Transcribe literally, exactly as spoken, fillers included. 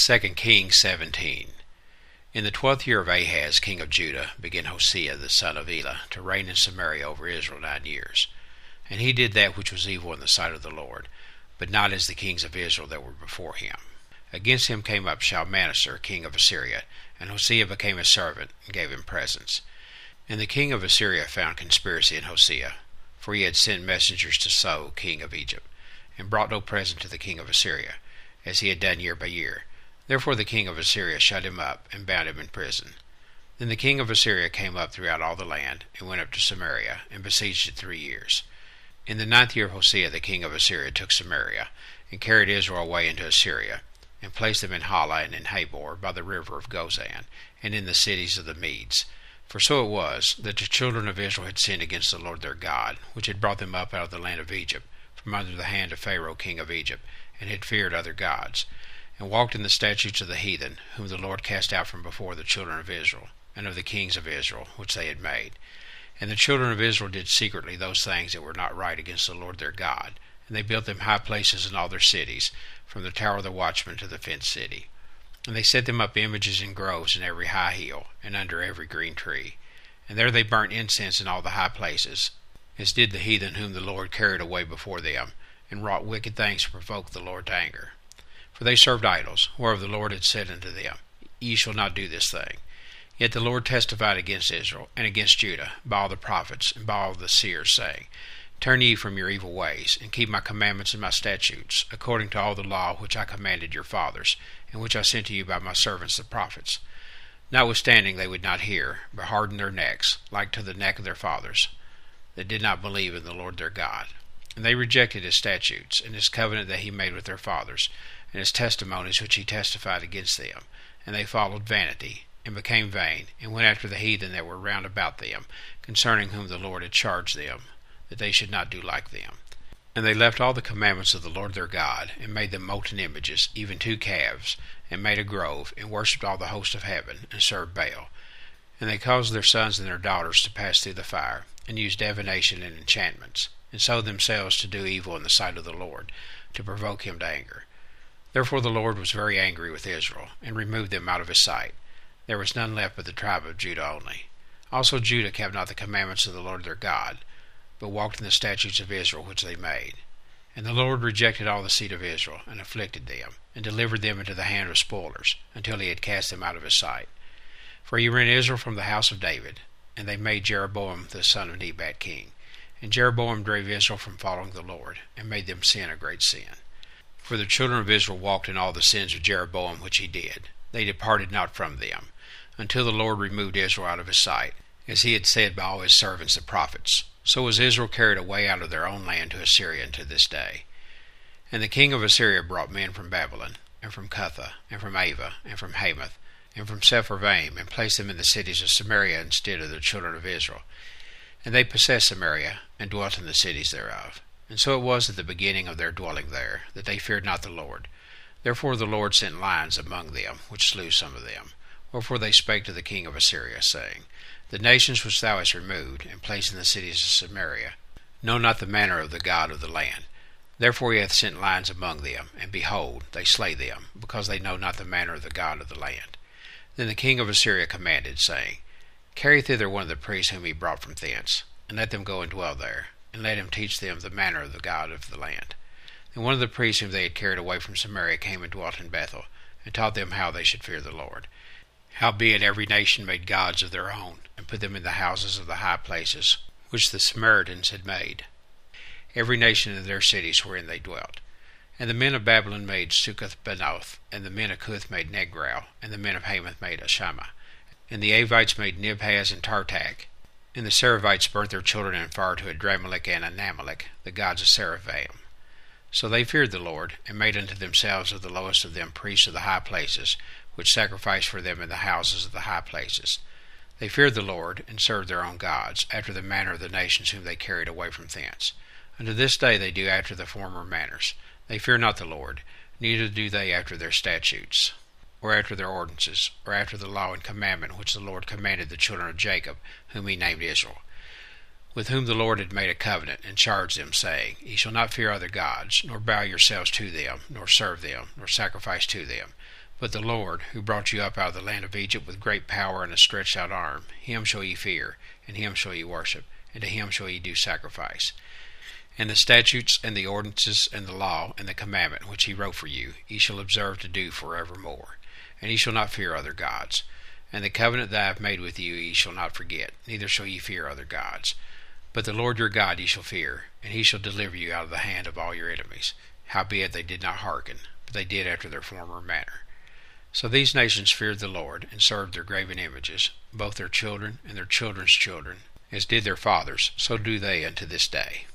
Second Kings seventeen. In the twelfth year of Ahaz king of Judah began Hosea the son of Elah to reign in Samaria over Israel nine years. And he did that which was evil in the sight of the Lord, but not as the kings of Israel that were before him. Against him came up Shalmaneser king of Assyria, and Hosea became his servant, and gave him presents. And the king of Assyria found conspiracy in Hosea, for he had sent messengers to So king of Egypt, and brought no present to the king of Assyria, as he had done year by year. Therefore the king of Assyria shut him up, and bound him in prison. Then the king of Assyria came up throughout all the land, and went up to Samaria, and besieged it three years. In the ninth year of Hosea the king of Assyria took Samaria, and carried Israel away into Assyria, and placed them in Hala and in Habor by the river of Gozan, and in the cities of the Medes. For so it was, that the children of Israel had sinned against the Lord their God, which had brought them up out of the land of Egypt, from under the hand of Pharaoh king of Egypt, and had feared other gods, and walked in the statutes of the heathen, whom the Lord cast out from before the children of Israel, and of the kings of Israel, which they had made. And the children of Israel did secretly those things that were not right against the Lord their God, and they built them high places in all their cities, from the tower of the watchman to the fenced city. And they set them up images in groves in every high hill, and under every green tree. And there they burnt incense in all the high places, as did the heathen whom the Lord carried away before them, and wrought wicked things to provoke the Lord to anger. For they served idols, whereof the Lord had said unto them, Ye shall not do this thing. Yet the Lord testified against Israel, and against Judah, by all the prophets, and by all the seers, saying, Turn ye from your evil ways, and keep my commandments and my statutes, according to all the law which I commanded your fathers, and which I sent to you by my servants the prophets. Notwithstanding they would not hear, but hardened their necks, like to the neck of their fathers, that did not believe in the Lord their God. And they rejected his statutes, and his covenant that he made with their fathers, and his testimonies which he testified against them. And they followed vanity, and became vain, and went after the heathen that were round about them, concerning whom the Lord had charged them, that they should not do like them. And they left all the commandments of the Lord their God, and made them molten images, even two calves, and made a grove, and worshipped all the host of heaven, and served Baal. And they caused their sons and their daughters to pass through the fire, and used divination and enchantments, and sold themselves to do evil in the sight of the Lord, to provoke him to anger. Therefore the Lord was very angry with Israel, and removed them out of his sight. There was none left but the tribe of Judah only. Also Judah kept not the commandments of the Lord their God, but walked in the statutes of Israel which they made. And the Lord rejected all the seed of Israel, and afflicted them, and delivered them into the hand of spoilers, until he had cast them out of his sight. For he rent Israel from the house of David, and they made Jeroboam the son of Nebat king. And Jeroboam drave Israel from following the Lord, and made them sin a great sin. For the children of Israel walked in all the sins of Jeroboam which he did. They departed not from them, until the Lord removed Israel out of his sight, as he had said by all his servants the prophets. So was Israel carried away out of their own land to Assyria unto this day. And the king of Assyria brought men from Babylon, and from Cutha, and from Ava, and from Hamath, and from Sepharvaim, and placed them in the cities of Samaria instead of the children of Israel. And they possessed Samaria, and dwelt in the cities thereof. And so it was at the beginning of their dwelling there, that they feared not the Lord. Therefore the Lord sent lions among them, which slew some of them. Wherefore they spake to the king of Assyria, saying, The nations which thou hast removed, and placed in the cities of Samaria, know not the manner of the God of the land. Therefore he hath sent lions among them, and behold, they slay them, because they know not the manner of the God of the land. Then the king of Assyria commanded, saying, Carry thither one of the priests whom he brought from thence, and let them go and dwell there, and let him teach them the manner of the God of the land. And one of the priests whom they had carried away from Samaria came and dwelt in Bethel, and taught them how they should fear the Lord. Howbeit every nation made gods of their own, and put them in the houses of the high places, which the Samaritans had made, every nation in their cities wherein they dwelt. And the men of Babylon made Succoth-Benoth, and the men of Cuth made Negrau, and the men of Hamath made Ashama. And the Avites made Nibhaz and Tartak, and the Seraphites burnt their children in fire to Adramelech and Anamelech, the gods of Seraphaim. So they feared the Lord, and made unto themselves of the lowest of them priests of the high places, which sacrificed for them in the houses of the high places. They feared the Lord, and served their own gods, after the manner of the nations whom they carried away from thence. Unto this day they do after the former manners. They fear not the Lord, neither do they after their statutes, or after their ordinances, or after the law and commandment which the Lord commanded the children of Jacob, whom he named Israel, with whom the Lord had made a covenant, and charged them, saying, Ye shall not fear other gods, nor bow yourselves to them, nor serve them, nor sacrifice to them, But the Lord, who brought you up out of the land of Egypt with great power and a stretched out arm, him shall ye fear, and him shall ye worship, and to him shall ye do sacrifice. And the statutes, and the ordinances, and the law, and the commandment which he wrote for you, ye shall observe to do for evermore. And ye shall not fear other gods. And the covenant that I have made with you ye shall not forget, neither shall ye fear other gods. But the Lord your God ye shall fear, and he shall deliver you out of the hand of all your enemies. Howbeit they did not hearken, but they did after their former manner. So these nations feared the Lord, and served their graven images, both their children and their children's children, as did their fathers, so do they unto this day.